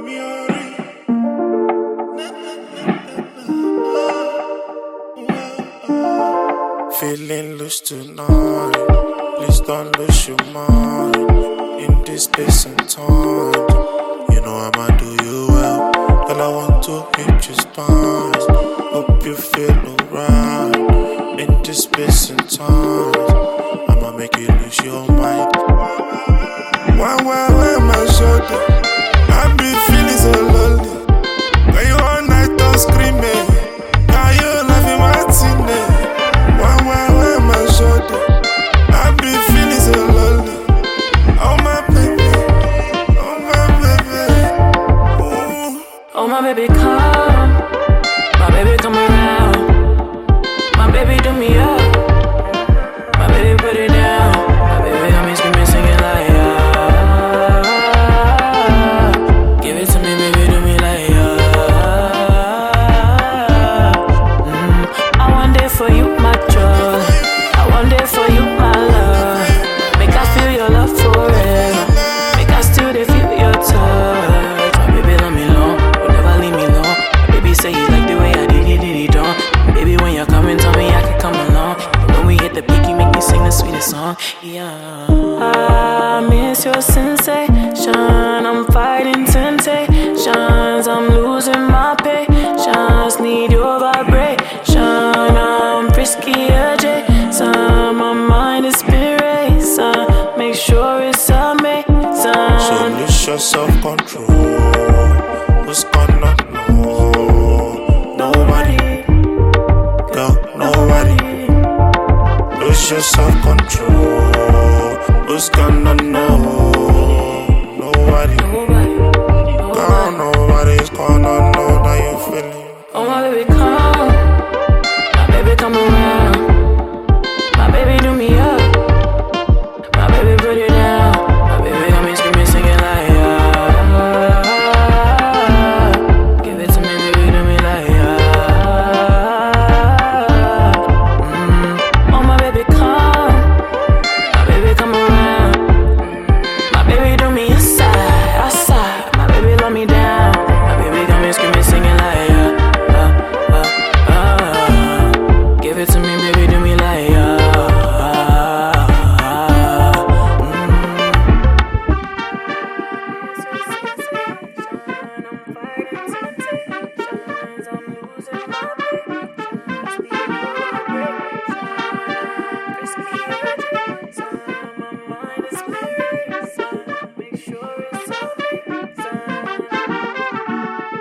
Feeling loose tonight. Please don't lose your mind in this space and time. You know I'ma do you well. Girl, I want to hit your spine. Hope you feel alright in this space and time. I'ma make you lose your mind. Why my shoulder? I be feeling so lonely. When you all night on screaming, now you laughing my team. Why my shoulder? I be feeling so lonely. Oh my baby, oh my baby. Ooh. Oh my baby, come. My baby, come around. My baby, do me up. My baby, put it down. My baby, got me screaming, singing like give it to me, baby, do me like I want it for you, my joy. I want it for you, my love. Make I feel your love forever. Make I still feel your touch. My baby, let me long, will never leave me alone. My baby say you like the way I did it done. Baby, when you're coming, tell me I can come along. And when we hit the peak, you make me sing the sweetest song. Yeah, I miss your sensation. I'm fighting temptations. I'm losing my patience. Need your vibration. I'm risky adjacent. My mind is racing. Make sure it's amazing. So lose your self-control. Who's gonna know? Nobody. Girl, nobody. Lose your self-control. Who's gonna know?